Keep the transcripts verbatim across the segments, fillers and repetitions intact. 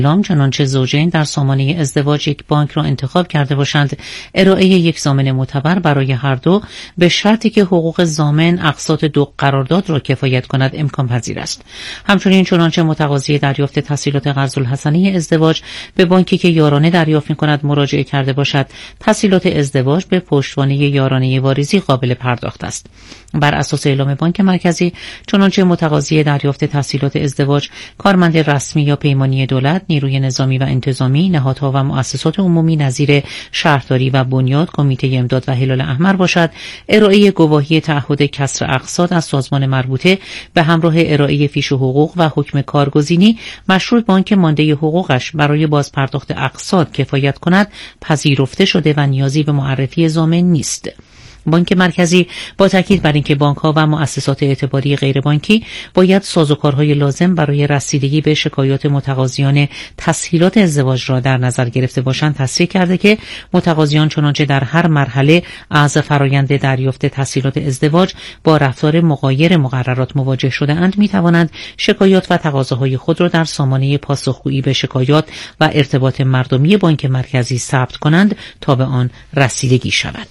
لام چنانچه زوجین در سامانه ازدواج یک بانک را انتخاب کرده باشند، ارائه یک ضامن معتبر برای هر دو به شرطی که حقوق ضامن اقساط دو قرارداد را کفایت کند امکان پذیر است. همچنین چنانچه متقاضی دریافت تسهیلات قرض الحسنه ازدواج به بانکی که یارانه دریافت می‌کند مراجعه کرده باشد، تسهیلات ازدواج به پشتوانه یارانه واریزی قابل پرداخت است. بر اساس اعلام بانک مرکزی، چنانچه متقاضی دریافت تسهیلات ازدواج کارمند رسمی یا پیمانی دولت، نیروی نظامی و انتظامی، نهادها و مؤسسات عمومی نظیر شهرداری و بنیاد، کمیته امداد و هلال احمر باشد، ارائه گواهی تعهد کسر اقساط از سازمان مربوطه به همراه ارائه فیش حقوق و حکم کارگزینی مشروط به آنکه مانده حقوقش برای بازپرداخت اقساط کفایت کند پذیرفته شده و نیازی به معرفی ضامن نیست. بانک مرکزی با تاکید بر اینکه بانک‌ها و مؤسسات اعتباری غیر بانکی باید سازوکارهای لازم برای رسیدگی به شکایات متقاضیان تسهیلات ازدواج را در نظر گرفته باشند، تصریح کرده که متقاضیان چنانچه در هر مرحله از فرایند دریافت تسهیلات ازدواج با رفتار مغایر مقررات مواجه شده اند، می‌توانند شکایات و تقاضاهای خود را در سامانه پاسخگویی به شکایات و ارتباط مردمی بانک مرکزی ثبت کنند تا به آن رسیدگی شود.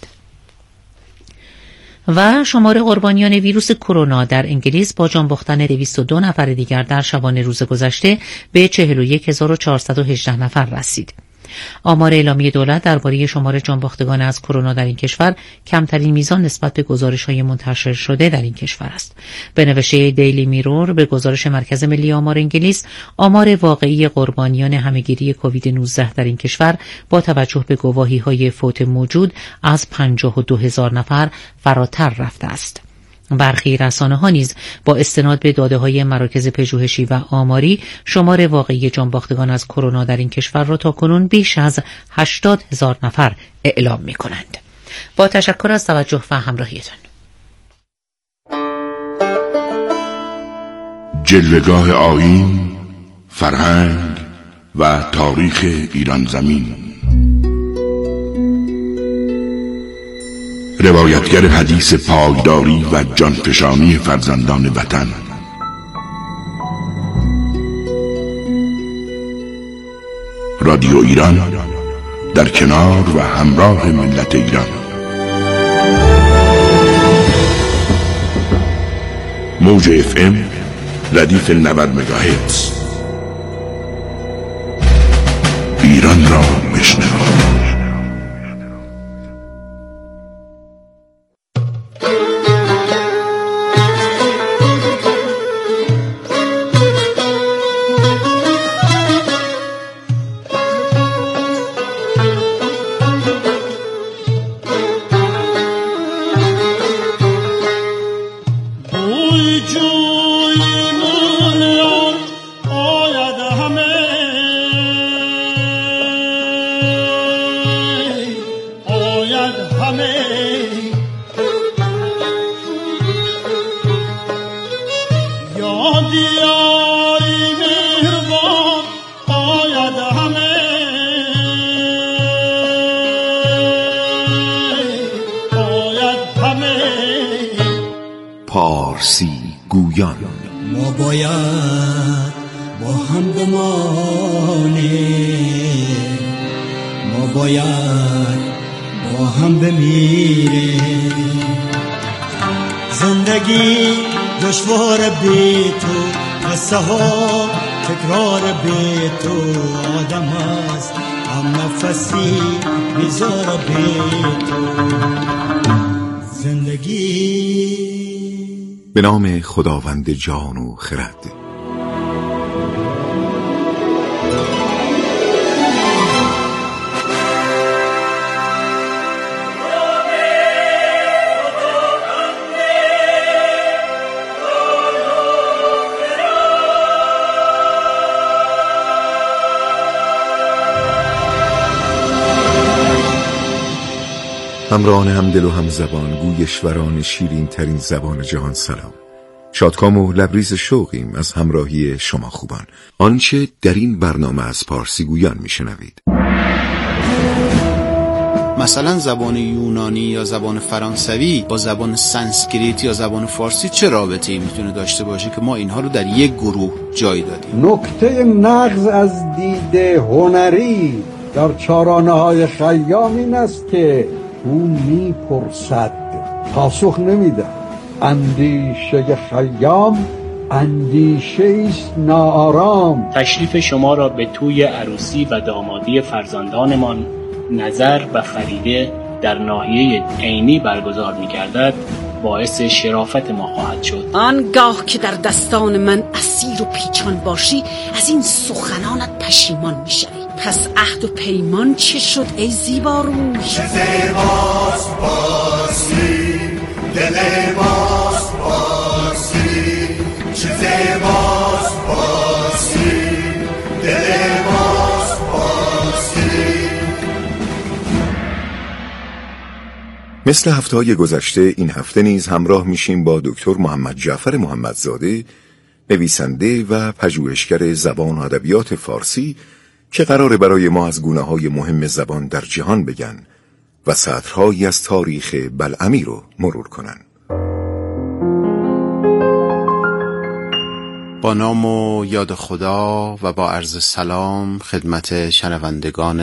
و شمار قربانیان ویروس کرونا در انگلیس با جان باختن دویست و دو نفر دیگر در شبانه روز گذشته به چهل و یک هزار و چهارصد و هجده نفر رسید. آمار اعلامی دولت درباره شمار جانباختگان از کرونا در این کشور کمترین میزان نسبت به گزارش‌های منتشر شده در این کشور است. به نوشته دیلی میرور به گزارش مرکز ملی آمار انگلیس، آمار واقعی قربانیان همهگیری کووید نوزده در این کشور با توجه به گواهی‌های فوت موجود از پنجاه و دو هزار نفر فراتر رفته است. برخی رسانه‌ها نیز با استناد به داده‌های مراکز پژوهشی و آماری شمار واقعی جانباختگان از کرونا در این کشور را تاکنون بیش از هشتاد هزار نفر اعلام می‌کنند. با تشکر از توجه و همراهیتان. جلوه‌گاه آیین، فرهنگ و تاریخ ایران زمین. روایتگر حدیث پایداری و جانفشانی فرزندان وطن، رادیو ایران در کنار و همراه ملت ایران. موج اف ام ردیف نود مگاهرتز. ایران را بشنوید. پارسی گویان. ما باید با هم بمانیم، ما باید با هم بمیریم. زندگی دشوار بی تو، قصه ها تکرار بی تو. آدم است هم نفسی بیزار بی تو. زندگی به نام خداوند جان و خرد. همراهان همدل و همزبان، گویشوران شیرین ترین زبان جهان، سلام. شادکام و لبریز شوقیم از همراهی شما خوبان. آنچه در این برنامه از پارسی گویان میشنوید مثلا زبان یونانی یا زبان فرانسوی با زبان سانسکریت یا زبان فارسی چه رابطه‌ای میتونه داشته باشه که ما اینها رو در یک گروه جای دادیم؟ نکته نقض از دید هنری در چارانه‌های خیام این است که او میپرسد، پاسخ نمیده. اندیشه خیام اندیشه است ناآرام. تشریف شما را به توی عروسی و دامادی فرزندانمان نظر و فریده در ناحیه عینی برگزار می‌گردد باعث شرافت ما خواهد شد. آنگاه که در دستان من اسیر و پیچان باشی از این سخنانت پشیمان می‌شوی. پس عهد و پیمان چه شد ای زیبا روی؟ چه زیباست پارسی، دل باست پارسی، چه زیباست پارسی، دل باست پارسی. مثل هفته‌های گذشته این هفته نیز همراه میشیم با دکتر محمد جعفر محمدزاده، نویسنده و پژوهشگر زبان و ادبیات فارسی که قراره برای ما از گونه‌های مهم زبان در جهان بگن و سطرهایی از تاریخ بلعمی رو مرور کنن. با نام و یاد خدا و با عرض سلام خدمت شنوندگان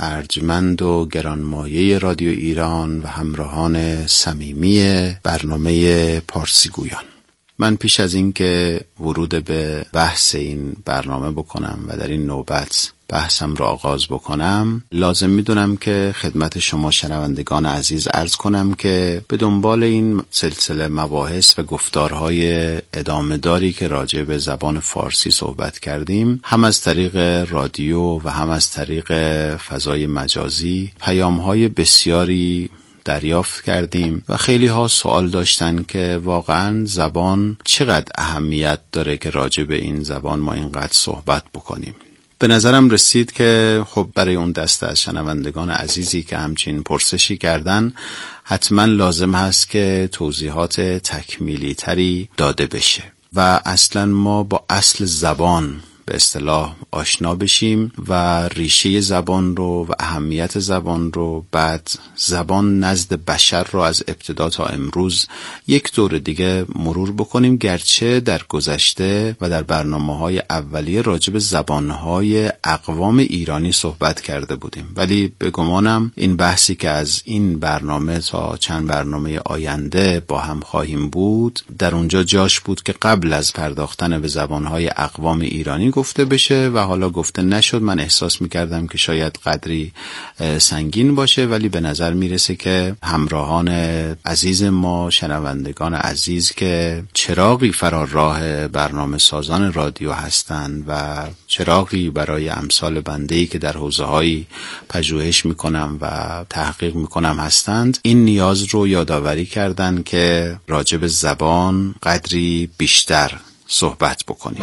ارجمند و گرانمایه رادیو ایران و همراهان صمیمی برنامه پارسی گویان. من پیش از این که ورود به بحث این برنامه بکنم و در این نوبت بحثم را آغاز بکنم، لازم میدونم که خدمت شما شنوندگان عزیز عرض کنم که به دنبال این سلسله مباحث و گفتارهای ادامه داری که راجع به زبان فارسی صحبت کردیم، هم از طریق رادیو و هم از طریق فضای مجازی پیامهای بسیاری دریافت کردیم و خیلی ها سوال داشتن که واقعا زبان چقدر اهمیت داره که راجع به این زبان ما اینقدر صحبت بکنیم. به نظرم رسید که خب برای اون دسته از شنوندگان عزیزی که همچین پرسشی کردن حتما لازم هست که توضیحات تکمیلی تری داده بشه و اصلا ما با اصل زبان به اصطلاح آشنا بشیم و ریشه زبان رو و اهمیت زبان رو، بعد زبان نزد بشر رو از ابتدا تا امروز یک دور دیگه مرور بکنیم، گرچه در گذشته و در برنامه‌های اولیه راجع به زبان‌های اقوام ایرانی صحبت کرده بودیم، ولی به گمانم این بحثی که از این برنامه تا چند برنامه آینده با هم خواهیم بود در اونجا جاش بود که قبل از پرداختن به زبان‌های اقوام ایرانی گفته بشه و حالا گفته نشد. من احساس میکردم که شاید قدری سنگین باشه، ولی به نظر میرسه که همراهان عزیز ما، شنوندگان عزیز که چراغی فرار راه برنامه سازان رادیو هستند و چراغی برای امثال بنده‌ای که در حوزه‌های پژوهش میکنم و تحقیق میکنم هستند، این نیاز رو یادآوری کردن که راجع به زبان قدری بیشتر صحبت بکنیم.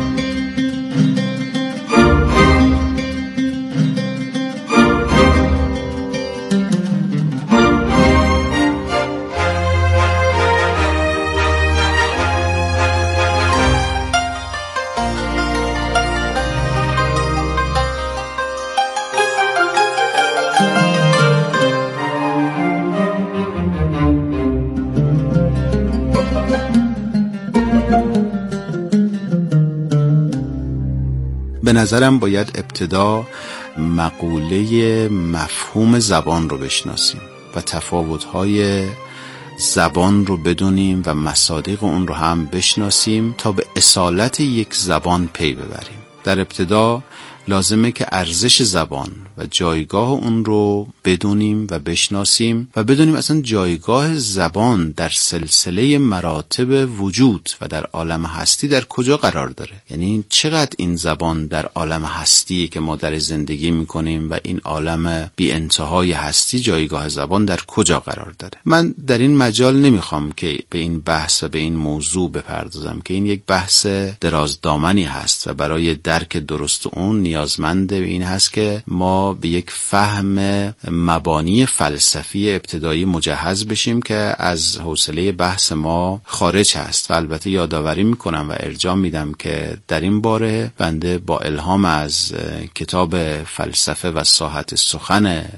به نظرم باید ابتدا مقوله مفهوم زبان رو بشناسیم و تفاوت‌های زبان رو بدونیم و مصادیق اون رو هم بشناسیم تا به اصالت یک زبان پی ببریم. در ابتدا لازمه که ارزش زبان و جایگاه اون رو بدونیم و بشناسیم و بدونیم اصلا جایگاه زبان در سلسله مراتب وجود و در عالم هستی در کجا قرار داره. یعنی چقدر این زبان در عالم هستی که ما در زندگی میکنیم و این عالم بی انتهای هستی جایگاه زبان در کجا قرار داره. من در این مجال نمیخوام که به این بحث و به این موضوع بپردازم که این یک بحث درازدامنی هست و برای درک درست اون نیازمند به این هست که ما به یک فهم مبانی فلسفی ابتدایی مجهز بشیم که از حوصله بحث ما خارج هست و البته یادآوری میکنم و ارجاع میدم که در این باره بنده با الهام از کتاب فلسفه و ساحت سخن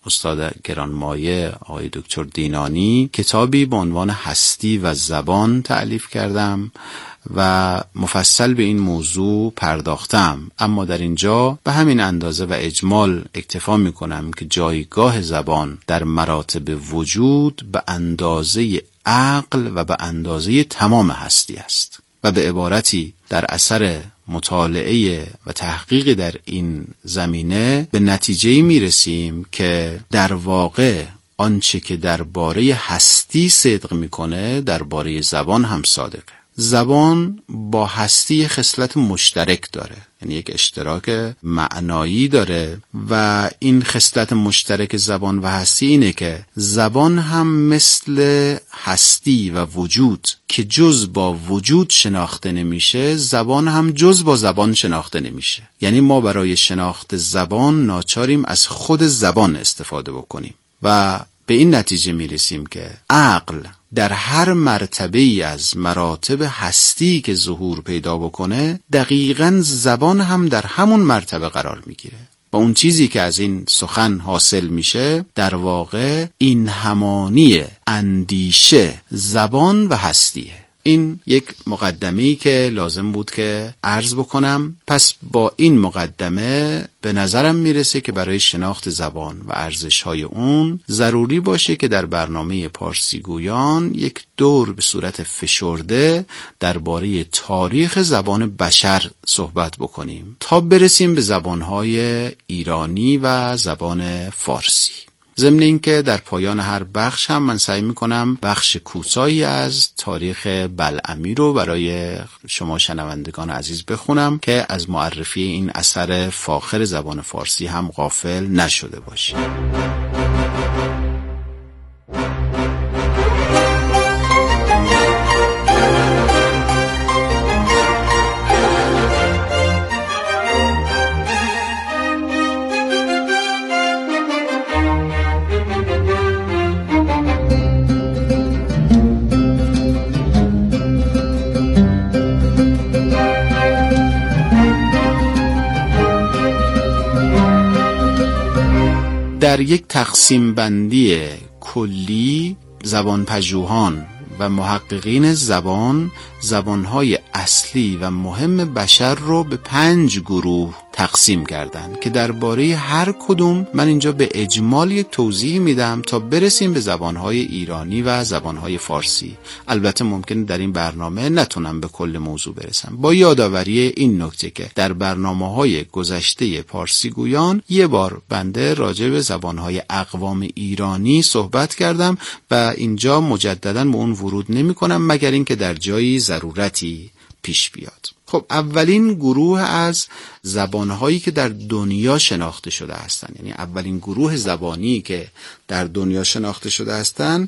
استاد گرانمایه آقای دکتر دینانی کتابی به عنوان هستی و زبان تألیف کردم و مفصل به این موضوع پرداختم، اما در اینجا به همین اندازه و اجمال اکتفا می کنم که جایگاه زبان در مراتب وجود به اندازه عقل و به اندازه تمام هستی است و به عبارتی در اثر مطالعه و تحقیق در این زمینه به نتیجه می رسیم که در واقع آنچه که درباره هستی صدق میکنه درباره زبان هم صادقه. زبان با هستی خصلت مشترک داره، یعنی یک اشتراک معنایی داره و این خصلت مشترک زبان و هستی اینه که زبان هم مثل هستی و وجود که جز با وجود شناخته نمیشه، زبان هم جز با زبان شناخته نمیشه. یعنی ما برای شناخت زبان ناچاریم از خود زبان استفاده بکنیم و به این نتیجه میرسیم که عقل در هر مرتبه ای از مراتب هستی که ظهور پیدا بکنه دقیقاً زبان هم در همون مرتبه قرار میگیره و اون چیزی که از این سخن حاصل میشه در واقع این همانی اندیشه زبان و هستیه. این یک مقدمه‌ای که لازم بود که عرض بکنم. پس با این مقدمه به نظرم میرسه که برای شناخت زبان و ارزش‌های اون ضروری باشه که در برنامه پارسی گویان یک دور به صورت فشرده درباره تاریخ زبان بشر صحبت بکنیم تا برسیم به زبان‌های ایرانی و زبان فارسی. ضمن اینکه در پایان هر بخش هم من سعی میکنم بخش کوتاهی از تاریخ بلعمی رو برای شما شنوندگان عزیز بخونم که از معرفی این اثر فاخر زبان فارسی هم غافل نشده باشید. در یک تقسیم بندی کلی زبان پژوهان و محققین زبان زبانهای اصلی و مهم بشر رو به پنج گروه تقسیم کردن که درباره هر کدوم من اینجا به اجمال یک توضیح میدم تا برسیم به زبانهای ایرانی و زبانهای فارسی. البته ممکنه در این برنامه نتونم به کل موضوع برسم، با یادآوری این نکته که در برنامه‌های گذشته پارسی گویان یه بار بنده راجع به زبانهای اقوام ایرانی صحبت کردم و اینجا مجددا به اون ورود نمی کنم مگر اینکه در جایی ضرورتی پیش بیاد. خب اولین گروه از زبانهایی که در دنیا شناخته شده هستند، یعنی اولین گروه زبانی که در دنیا شناخته شده هستند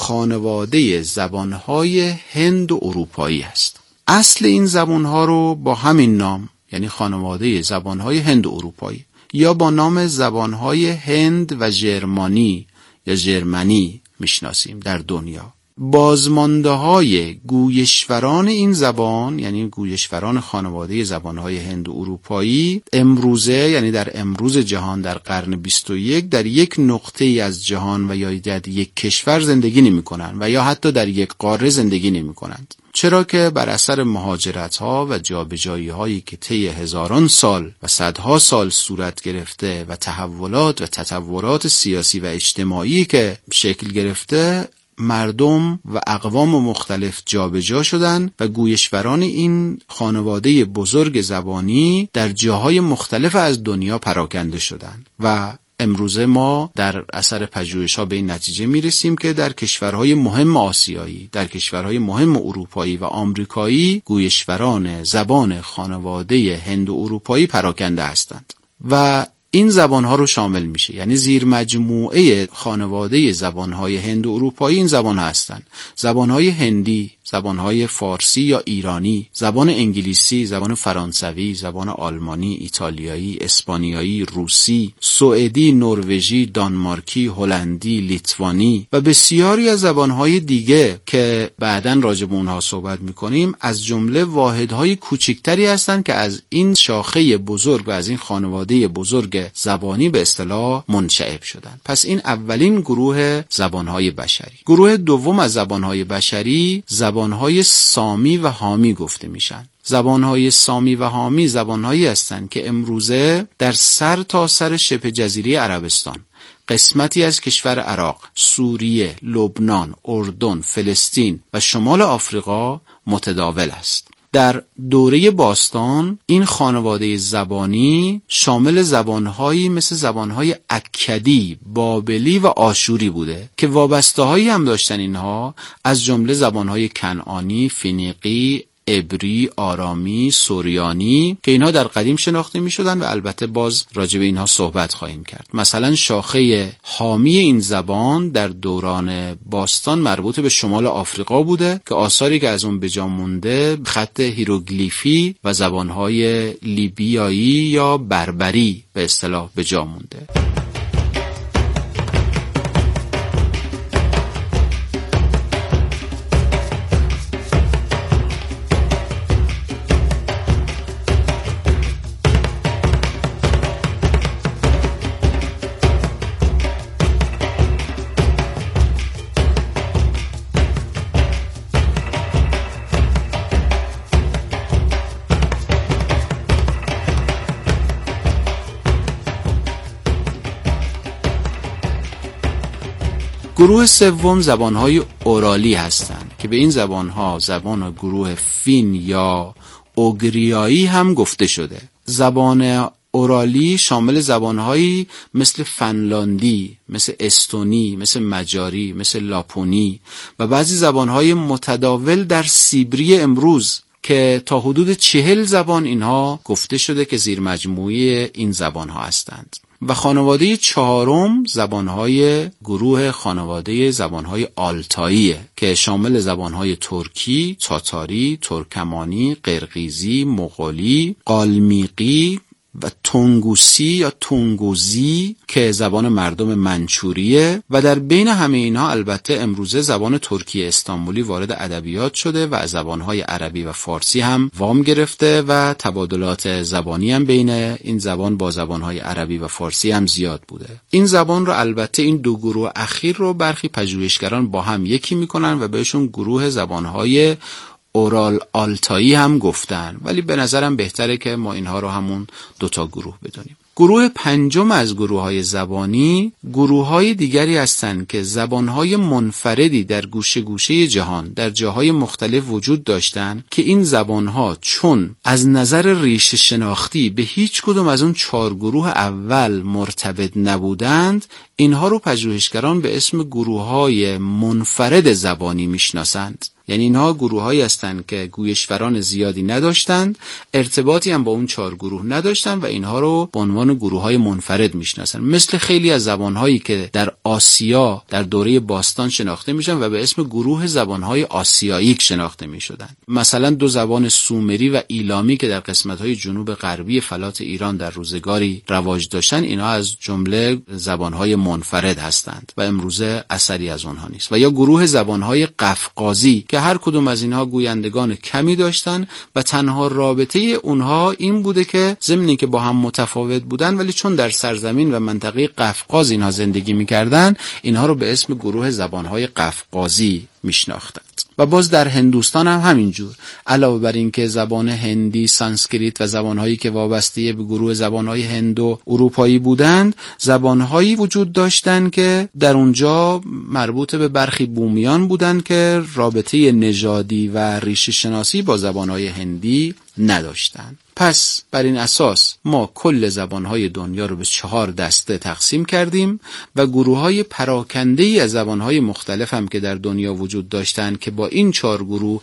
خانواده زبانهای هند و اروپایی است. اصل این زبانها رو با همین نام، یعنی خانواده زبانهای هند و اروپایی، یا با نام زبانهای هند و ژرمانی یا ژرمنی میشناسیم در دنیا. بازمانده های گویشوران این زبان، یعنی گویشوران خانواده زبانهای هند و اروپایی، امروزه یعنی در امروز جهان در قرن بیست و یک در یک نقطه ای از جهان و یا در یک کشور زندگی نمی کنند و یا حتی در یک قاره زندگی نمی کنند، چرا که بر اثر مهاجرت ها و جابجایی هایی که طی هزاران سال و صدها سال صورت گرفته و تحولات و تطورات سیاسی و اجتماعی که شکل گرفته، مردم و اقوام مختلف جابجا شدند و گویشوران این خانواده بزرگ زبانی در جاهای مختلف از دنیا پراکنده شدند و امروزه ما در اثر پژوهش‌ها به این نتیجه می‌رسیم که در کشورهای مهم آسیایی، در کشورهای مهم اروپایی و آمریکایی گویشوران زبان خانواده هند و اروپایی پراکنده هستند و این زبانها رو شامل میشه، یعنی زیر مجموعه خانواده زبانهای هند و اروپایی این زبان هستند: زبانهای هندی، زبانهای فارسی یا ایرانی، زبان انگلیسی، زبان فرانسوی، زبان آلمانی، ایتالیایی، اسپانیایی، روسی، سوئدی، نروژی، دانمارکی، هلندی، لیتوانی و بسیاری از زبانهای دیگه که بعداً راجع به اونها صحبت میکنیم، از جمله واحدهای کوچکتری هستند که از این شاخه بزرگ و از این خانواده بزرگ زبانهای زبانی به اصطلاح منشعب شدند. پس این اولین گروه زبانهای بشری. گروه دوم از زبانهای بشری زبانهای سامی و حامی گفته میشن. زبانهای سامی و حامی زبانهایی هستند که امروزه در سر تا سر شبه جزیره عربستان، قسمتی از کشور عراق، سوریه، لبنان، اردن، فلسطین و شمال آفریقا متداول است. در دوره باستان این خانواده زبانی شامل زبانهایی مثل زبانهای اکدی، بابلی و آشوری بوده که وابسته‌هایی هم داشتن اینها، از جمله زبانهای کنعانی، فینیقی، عبری، آرامی، سوریانی که اینها در قدیم شناخته می شدن و البته باز راجع به اینها صحبت خواهیم کرد. مثلا شاخه حامی این زبان در دوران باستان مربوط به شمال آفریقا بوده که آثاری که از اون به جا مونده خط هیروگلیفی و زبانهای لیبیایی یا بربری به اصطلاح به جا مونده. گروه سوم زبانهای اورالی هستند که به این زبانها زبان گروه فین یا اوگریایی هم گفته شده. زبان اورالی شامل زبانهایی مثل فنلاندی، مثل استونی، مثل مجاری، مثل لاپونی و بعضی زبانهای متداول در سیبری امروز که تا حدود چهل زبان اینها گفته شده که زیر مجموعه این زبانها هستند. و خانواده چهارم زبانهای گروه خانواده زبانهای آلتاییه که شامل زبانهای ترکی، تاتاری، ترکمانی، قرقیزی، مغولی، قالمیقی و تونگوسی یا تونگوزی که زبان مردم منچوریه و در بین همه اینها البته امروزه زبان ترکی استانبولی وارد ادبیات شده و از زبانهای عربی و فارسی هم وام گرفته و تبادلات زبانی هم بین این زبان با زبانهای عربی و فارسی هم زیاد بوده. این زبان رو البته این دو گروه اخیر رو برخی پژوهشگران با هم یکی میکنن و بهشون گروه زبانهای اورال آلتایی هم گفتن، ولی به نظرم بهتره که ما اینها رو همون دوتا گروه بدونیم. گروه پنجم از گروه‌های زبانی گروه‌های دیگری هستند که زبان‌های منفردی در گوشه گوشه جهان در جاهای مختلف وجود داشتند که این زبان‌ها چون از نظر ریشه شناختی به هیچ کدوم از اون چهار گروه اول مرتبط نبودند، اینها رو پژوهشگران به اسم گروه‌های منفرد زبانی میشناسند. یعنی اینها گروه‌هایی هستند که گویشوران زیادی نداشتند، ارتباطی هم با اون چهار گروه نداشتند و اینها رو به عنوان گروه‌های منفرد میشناسن. مثل خیلی از زبان‌هایی که در آسیا در دوره باستان شناخته میشن و به اسم گروه زبان‌های آسیایی شناخته میشدن. مثلا دو زبان سومری و ایلامی که در قسمت‌های جنوب غربی فلات ایران در روزگاری رواج داشتن، اینها از جمله زبان‌های منفرد هستند و امروزه اثری از اونها نیست. و یا گروه زبان‌های قفقازی که هر کدوم از اینها گویندگان کمی داشتن و تنها رابطه اونها این بوده که ضمن که با هم متفاوت بودن ولی چون در سرزمین و منطقه قفقاز اینها زندگی می‌کردن، اینها رو به اسم گروه زبان‌های قفقازی میشناختند. و باز در هندوستان هم همینجور، علاوه بر این که زبان هندی، سانسکریت و زبانهایی که وابسته به گروه زبانهای هندو اروپایی بودند، زبانهایی وجود داشتند که در اونجا مربوط به برخی بومیان بودند که رابطه نژادی و ریشه شناسی با زبانهای هندی نداشتند. پس بر این اساس ما کل زبانهای دنیا رو به چهار دسته تقسیم کردیم و گروه‌های پراکنده‌ای از زبانهای مختلف هم که در دنیا وجود داشتند که با این چهار گروه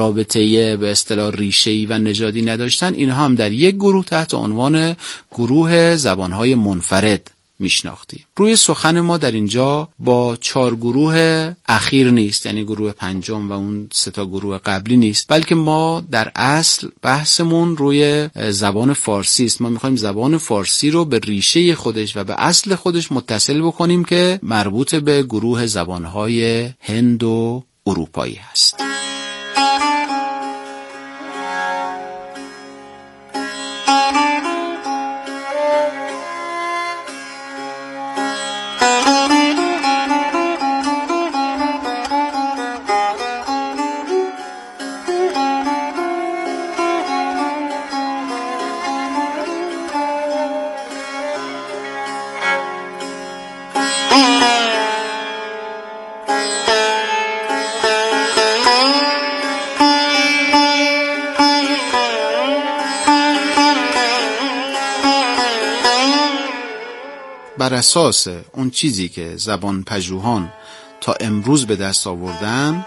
رابطه به اصطلاح ریشه‌ای و نژادی نداشتن، اینها هم در یک گروه تحت عنوان گروه زبانهای منفرد میشناختیم. روی سخن ما در اینجا با چهار گروه اخیر نیست، یعنی گروه پنجم و اون سه تا گروه قبلی نیست، بلکه ما در اصل بحثمون روی زبان فارسی است. ما میخوایم زبان فارسی رو به ریشه خودش و به اصل خودش متصل بکنیم که مربوط به گروه زبانهای هند و اروپایی هست. بر اساس اون چیزی که زبان پژوهان تا امروز به دست آوردن،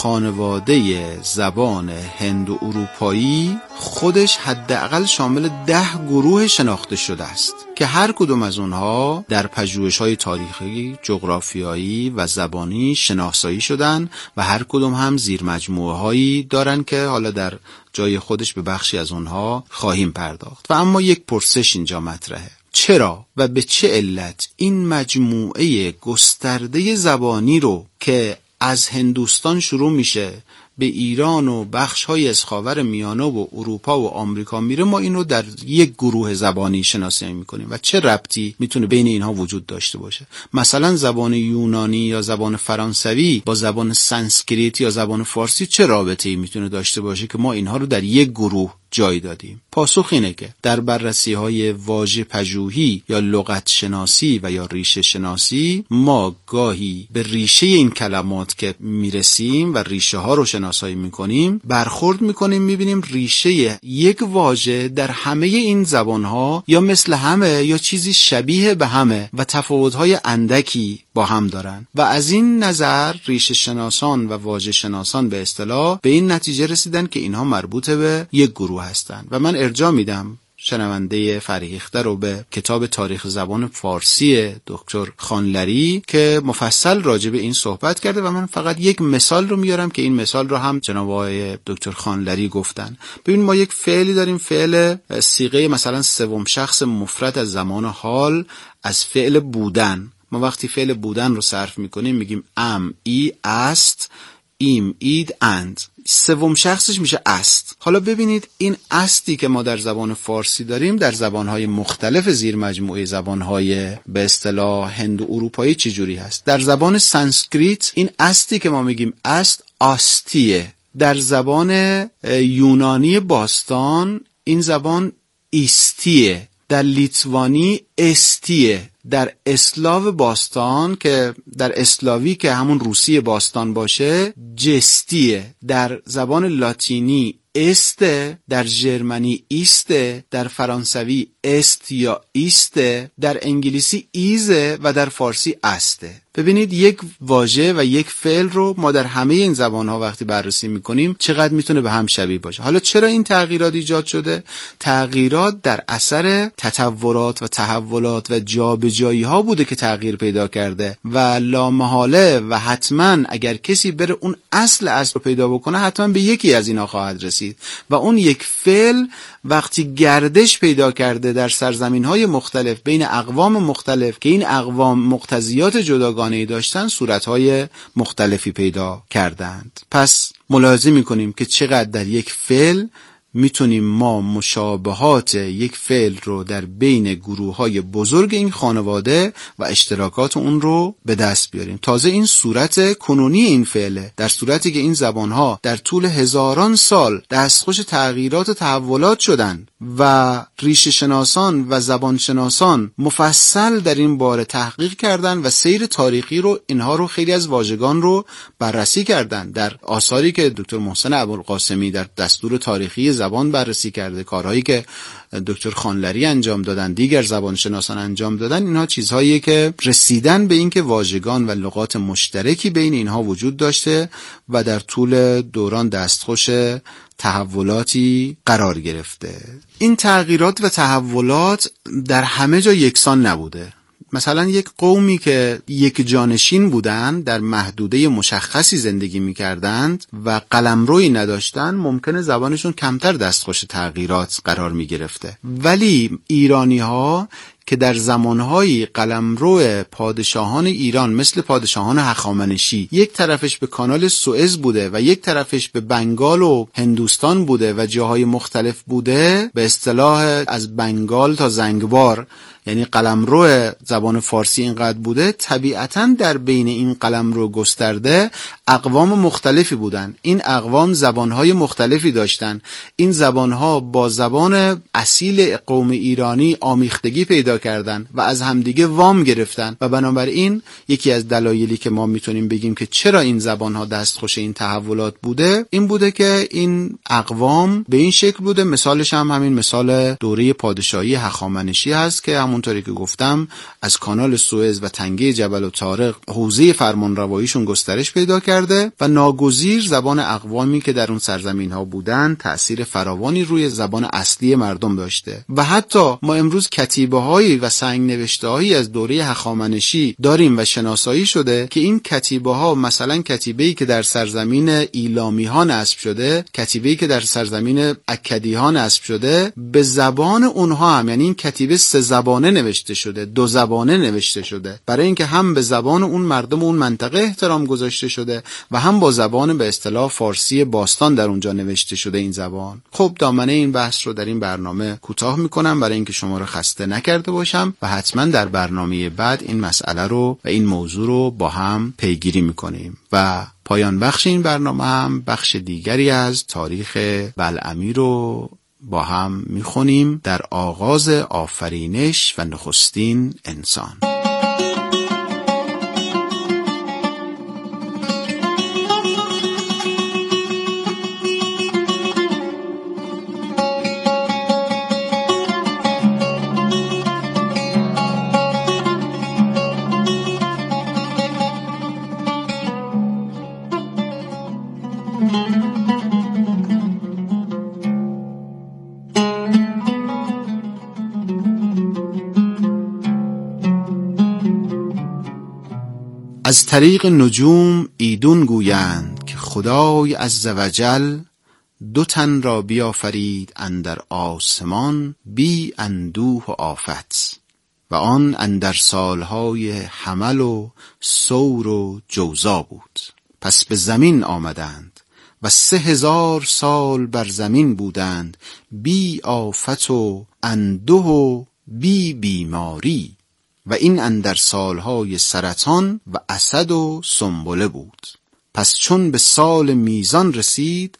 خانواده زبان هند و اروپایی خودش حداقل شامل ده گروه شناخته شده است که هر کدوم از اونها در پژوهش‌های تاریخی، جغرافیایی و زبانی شناسایی شدن و هر کدوم هم زیر مجموعه‌هایی دارن که حالا در جای خودش به بخشی از اونها خواهیم پرداخت. و اما یک پرسش اینجا مطرحه: چرا و به چه علت این مجموعه گسترده زبانی رو که از هندوستان شروع میشه به ایران و بخش‌های از خاور میانه و اروپا و آمریکا میره، ما این رو در یک گروه زبانی شناسایی میکنیم و چه ربطی میتونه بین اینها وجود داشته باشه؟ مثلا زبان یونانی یا زبان فرانسوی با زبان سانسکریت یا زبان فارسی چه رابطه‌ای میتونه داشته باشه که ما اینها رو در یک گروه جای دادیم؟ پاسخ اینه که در بررسی‌های واژه پژوهی یا لغت شناسی و یا ریشه شناسی ما گاهی به ریشه این کلمات که میرسیم و ریشه ها رو شناسایی میکنیم برخورد میکنیم، میبینیم ریشه یک واژه در همه این زبان‌ها یا مثل همه یا چیزی شبیه به همه و تفاوت‌های اندکی با هم دارن و از این نظر ریشه شناسان و واژه شناسان به اصطلاح به این نتیجه رسیدن که اینها مربوط به یک گروه هستند. و من ارجاع میدم شنونده فرهیخته رو به کتاب تاریخ زبان فارسی دکتر خانلری که مفصل راجع به این صحبت کرده و من فقط یک مثال رو میارم که این مثال رو هم جناب آقای دکتر خانلری گفتن. ببین، ما یک فعلی داریم، فعل صیغه مثلا سوم شخص مفرد از زمان حال از فعل بودن. ما وقتی فعل بودن رو صرف میکنیم میگیم ام، ای، است، ایم، اید، اند. سوم شخصش میشه است. حالا ببینید این استی که ما در زبان فارسی داریم در زبانهای مختلف زیر مجموعه زبانهای به اصطلاح هند و اروپایی چجوری هست؟ در زبان سانسکریت این استی که ما میگیم است آستیه. در زبان یونانی باستان این زبان ایستیه. در لیتوانی استیه. در اسلاو باستان که در اسلاوی که همون روسی باستان باشه جستیه. در زبان لاتینی استه، در ژرمنی ایسته، در فرانسوی است یا ایسته، در انگلیسی ایزه و در فارسی استه. ببینید یک واژه و یک فعل رو ما در همه این زبان‌ها وقتی بررسی می‌کنیم چقدر میتونه به هم شبیه باشه. حالا چرا این تغییرات ایجاد شده؟ تغییرات در اثر تطورات و تحولات و جابجایی‌ها بوده که تغییر پیدا کرده و لامحاله و حتما اگر کسی بره اون اصل اصل رو پیدا بکنه حتما به یکی از اینا خواهد رسید و اون یک فعل وقتی گردش پیدا کرده در سرزمین‌های مختلف بین اقوام مختلف که این اقوام مقتضیات جداگانه‌ای داشتن صورت‌های مختلفی پیدا کردند. پس ملاحظه می‌کنیم که چقدر در یک فعل میتونیم ما مشابهات یک فعل رو در بین گروه‌های بزرگ این خانواده و اشتراکات اون رو به دست بیاریم. تازه این صورت کنونی این فعله، در صورتی که این زبان‌ها در طول هزاران سال دستخوش تغییرات و تحولات شدن و ریشه شناسان و زبان شناسان مفصل در این باره تحقیق کردن و سیر تاریخی رو اینها رو خیلی از واژگان رو بررسی کردن. در آثاری که دکتر محسن ابوالقاسمی در دستور تاریخی زبان بررسی کرده، کارهایی که دکتر خانلری انجام دادن، دیگر زبان شناسان انجام دادن، اینها چیزهایی که رسیدن به این که واژگان و لغات مشترکی بین اینها وجود داشته و در طول دوران دستخوش تحولاتی قرار گرفته. این تغییرات و تحولات در همه جا یکسان نبوده. مثلا یک قومی که یک جانشین بودند، در محدوده مشخصی زندگی می‌کردند و قلمرویی نداشتند، ممکنه زبانشون کمتر دستخوش تغییرات قرار می‌گرفته. ولی ایرانی‌ها که در زمانهای قلمرو پادشاهان ایران مثل پادشاهان هخامنشی یک طرفش به کانال سوئز بوده و یک طرفش به بنگال و هندوستان بوده و جاهای مختلف بوده، به اصطلاح از بنگال تا زنگبار، یعنی قلمرو زبان فارسی اینقدر بوده، طبیعتاً در بین این قلمرو گسترده اقوام مختلفی بودن. این اقوام زبانهای مختلفی داشتن. این زبانها با زبان اصیل قوم ایرانی آمیختگی پیدا کردن و از همدیگه وام گرفتن و بنابراین یکی از دلایلی که ما میتونیم بگیم که چرا این زبانها دستخوش این تحولات بوده این بوده که این اقوام به این شکل بوده. مثالش هم همین مثال دوره پادشاهی هخامنشی هست که همونطور همونطوری که گفتم از کانال سوئز و تنگه جبل الطارق حوزه فرمانرواییشون گسترش پیدا کرده و ناگزیر زبان اقوامی که در اون سرزمین ها بودن تأثیر فراوانی روی زبان اصلی مردم داشته و حتی ما امروز کتیبه هایی و سنگ نوشته هایی از دوره هخامنشی داریم و شناسایی شده که این کتیبه ها، مثلا کتیبه‌ای که در سرزمین ایلامی ها نصب شده، کتیبه‌ای که در سرزمین اکدی ها نصب شده، به زبان اونها هم، یعنی این کتیبه سه زبانه نوشته شده، دو زبانه نوشته شده، برای اینکه هم به زبان اون مردم اون منطقه احترام گذاشته شده و هم با زبان به اصطلاح فارسی باستان در اونجا نوشته شده این زبان. خب دامنه این بحث رو در این برنامه کوتاه میکنم برای اینکه شما رو خسته نکرده باشم و حتما در برنامه بعد این مسئله رو و این موضوع رو با هم پیگیری میکنیم و پایان بخش این برنامه هم بخش دیگری از تاریخ بلعمی رو با هم میخونیم در آغاز آفرینش و نخستین انسان. از طریق نجوم ایدون گویند که خدای عزوجل دو تن را بیافرید اندر آسمان بی اندوه و آفت و آن اندر سالهای حمل و ثور و جوزا بود. پس به زمین آمدند و سه هزار سال بر زمین بودند بی آفت و اندوه و بی بیماری و این اندر سالهای سرطان و اسد و سنبله بود. پس چون به سال میزان رسید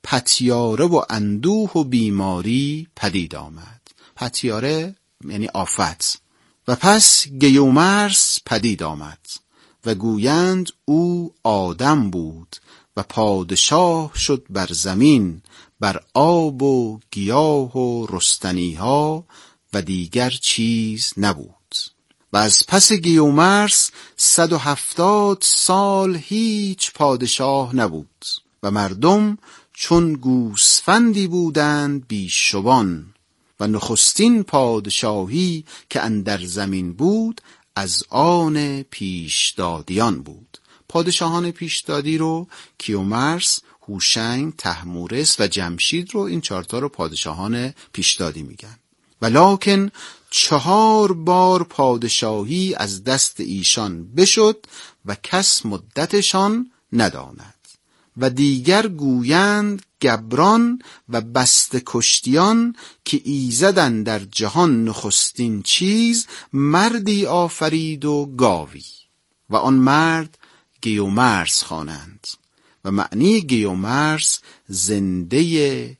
پتیاره و اندوه و بیماری پدید آمد. پتیاره یعنی آفت. و پس گیومرث پدید آمد و گویند او آدم بود و پادشاه شد بر زمین بر آب و گیاه و رستنیها و دیگر چیز نبود. و از پس گیومرث صد و هفتاد سال هیچ پادشاه نبود و مردم چون گوسفندی بودند بیشبان و نخستین پادشاهی که اندر زمین بود از آن پیشدادیان بود. پادشاهان پیشدادی رو کیومرث، هوشنگ، طهمورث و جمشید رو این چهارتا رو پادشاهان پیشدادی میگن. ولکن چهار بار پادشاهی از دست ایشان بشد و کس مدتشان نداند و دیگر گویند گبران و بسته کشتیان که ایزدن در جهان نخستین چیز مردی آفرید و گاوی و آن مرد گیومرث خوانند و معنی گیومرث زنده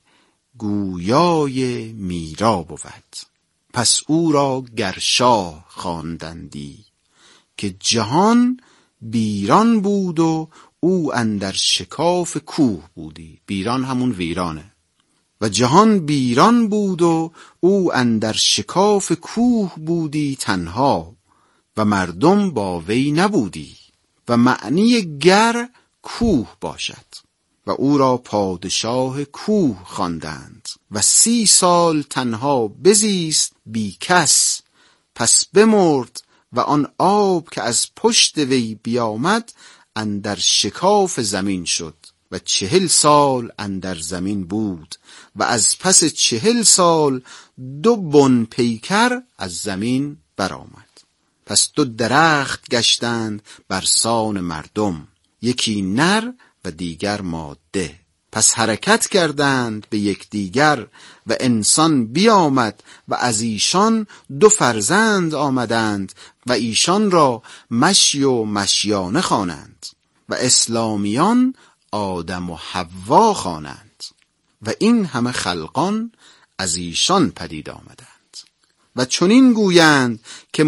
گویای میرا بود. پس او را گرشاه خواندندی که جهان بیران بود و او اندر شکاف کوه بودی. بیران همون ویرانه. و جهان بیران بود و او اندر شکاف کوه بودی تنها و مردم با وی نبودی و معنی گر کوه باشد و او را پادشاه کوه خواندند و سی سال تنها بزیست بی کس. پس بمرد و آن آب که از پشت وی بیامد اندر شکاف زمین شد و چهل سال اندر زمین بود و از پس چهل سال دو بن پیکر از زمین برآمد. پس دو درخت گشتند بر سان مردم، یکی نر و دیگر ماده. پس حرکت کردند به یک دیگر و انسان بیامد و از ایشان دو فرزند آمدند و ایشان را مشی و مشیانه خوانند و اسلامیان آدم و حوا خوانند و این همه خلقان از ایشان پدید آمدند. و چنین گویند که